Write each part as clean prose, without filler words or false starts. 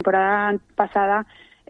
temporada pasada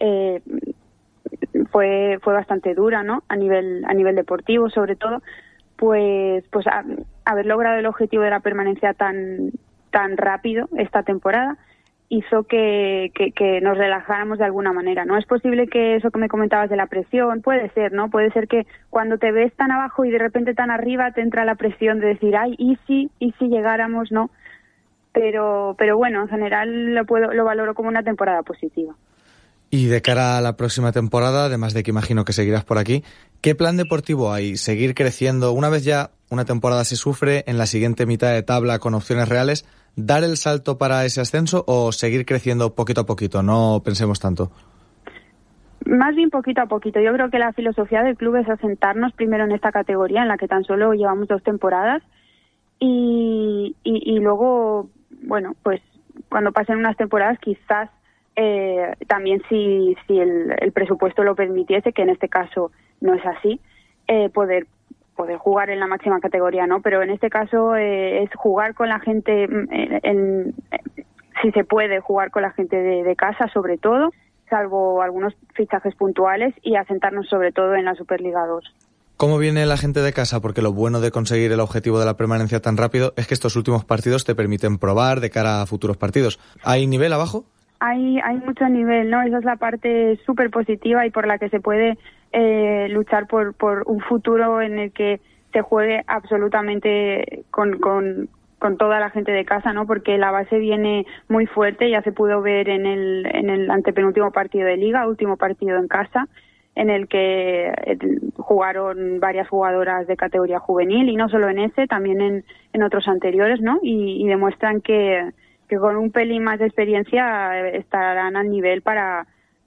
fue bastante dura, ¿no? A nivel deportivo, sobre todo, pues haber logrado el objetivo de la permanencia tan rápido esta temporada hizo que nos relajáramos de alguna manera, ¿no? Es posible que eso que me comentabas de la presión, puede ser, ¿no? Puede ser que cuando te ves tan abajo y de repente tan arriba te entra la presión de decir, ay, ¿y si llegáramos, no? Pero bueno, en general lo valoro como una temporada positiva. Y de cara a la próxima temporada, además de que imagino que seguirás por aquí, ¿qué plan deportivo hay? ¿Seguir creciendo? Una vez ya una temporada se sufre, en la siguiente mitad de tabla con opciones reales, ¿dar el salto para ese ascenso o seguir creciendo poquito a poquito? No pensemos tanto. Más bien poquito a poquito. Yo creo que la filosofía del club es asentarnos primero en esta categoría en la que tan solo llevamos 2 temporadas y luego, bueno, pues cuando pasen unas temporadas quizás también si el presupuesto lo permitiese, que en este caso no es así, poder jugar en la máxima categoría, ¿no? Pero en este caso es jugar con la gente, si se puede, jugar con la gente de casa sobre todo, salvo algunos fichajes puntuales, y asentarnos sobre todo en la Superliga 2. ¿Cómo viene la gente de casa? Porque lo bueno de conseguir el objetivo de la permanencia tan rápido es que estos últimos partidos te permiten probar de cara a futuros partidos. ¿Hay nivel abajo? Hay mucho nivel, ¿no? Esa es la parte súper positiva y por la que se puede luchar por un futuro en el que se juegue absolutamente con toda la gente de casa, ¿no? Porque la base viene muy fuerte, ya se pudo ver en el antepenúltimo partido de Liga, último partido en casa, en el que jugaron varias jugadoras de categoría juvenil, y no solo en ese, también en otros anteriores, ¿no? Y demuestran que con un pelín más de experiencia estarán al nivel para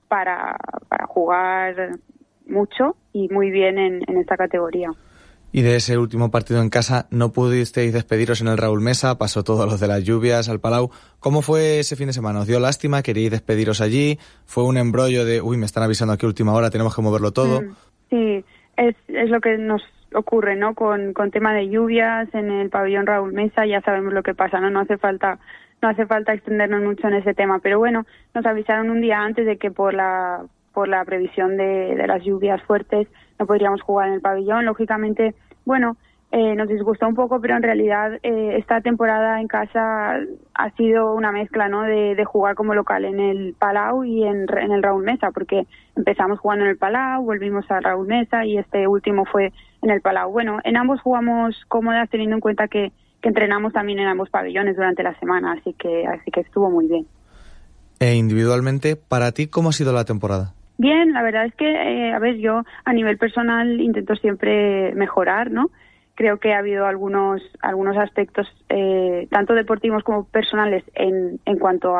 jugar mucho y muy bien en esta categoría. Y de ese último partido en casa, ¿no pudisteis despediros en el Raúl Mesa? Pasó todo lo de las lluvias al Palau. ¿Cómo fue ese fin de semana? ¿Os dio lástima? ¿Queríais despediros allí? ¿Fue un embrollo de, me están avisando aquí a última hora, tenemos que moverlo todo? Sí, es lo que nos ocurre, ¿no? Con tema de lluvias en el pabellón Raúl Mesa, ya sabemos lo que pasa, ¿no? No hace falta extendernos mucho en ese tema, pero bueno, nos avisaron un día antes de que por la previsión de las lluvias fuertes no podríamos jugar en el pabellón. Lógicamente, bueno, nos disgustó un poco, pero en realidad esta temporada en casa ha sido una mezcla, ¿no? De jugar como local en el Palau y en el Raúl Mesa, porque empezamos jugando en el Palau, volvimos al Raúl Mesa y este último fue en el Palau. Bueno, en ambos jugamos cómodas, teniendo en cuenta que entrenamos también en ambos pabellones durante la semana, así que estuvo muy bien. E individualmente, para ti, ¿cómo ha sido la temporada? Bien, la verdad es que, yo a nivel personal intento siempre mejorar, ¿no? Creo que ha habido algunos aspectos, tanto deportivos como personales, en cuanto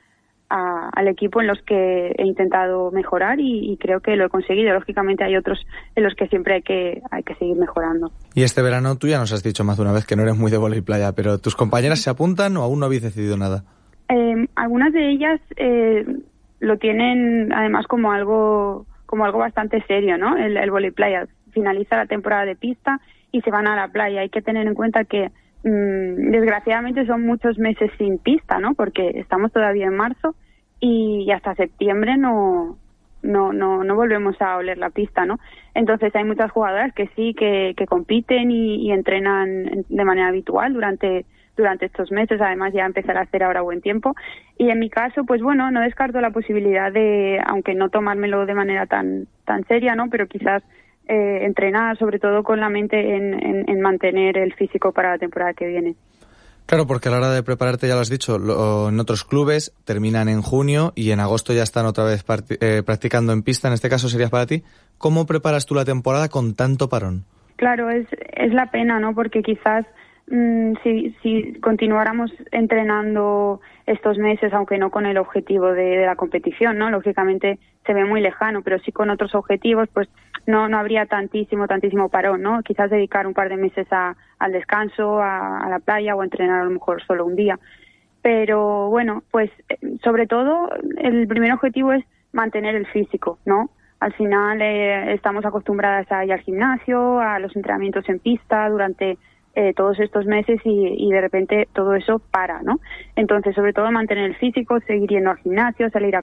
al equipo, en los que he intentado mejorar y creo que lo he conseguido. Lógicamente hay otros en los que siempre hay que seguir mejorando. Y este verano tú ya nos has dicho más de una vez que no eres muy de vóley playa, pero ¿tus compañeras se apuntan o aún no habéis decidido nada? Algunas de ellas lo tienen además como algo bastante serio, ¿no? El vóley playa. Finaliza la temporada de pista y se van a la playa. Hay que tener en cuenta que desgraciadamente son muchos meses sin pista, ¿no? Porque estamos todavía en marzo y hasta septiembre no volvemos a oler la pista, ¿no? Entonces hay muchas jugadoras que sí que compiten y entrenan de manera habitual durante estos meses. Además ya empezará a hacer ahora buen tiempo, y en mi caso, pues bueno, no descarto la posibilidad de, aunque no tomármelo de manera tan seria, ¿no? Pero quizás entrenar, sobre todo con la mente en mantener el físico para la temporada que viene. Claro, porque a la hora de prepararte, ya lo has dicho, en otros clubes terminan en junio y en agosto ya están otra vez practicando en pista. En este caso sería para ti. ¿Cómo preparas tú la temporada con tanto parón? Claro, es la pena, ¿no? Porque quizás si continuáramos entrenando estos meses, aunque no con el objetivo de la competición, ¿no? Lógicamente se ve muy lejano, pero sí con otros objetivos, pues no habría tantísimo parón, ¿no? Quizás dedicar un par de meses al descanso, a la playa, o entrenar a lo mejor solo un día. Pero bueno, pues sobre todo el primer objetivo es mantener el físico, ¿no? Al final estamos acostumbradas a ir al gimnasio, a los entrenamientos en pista durante todos estos meses y de repente todo eso para, ¿no? Entonces, sobre todo mantener el físico, seguir yendo al gimnasio, salir a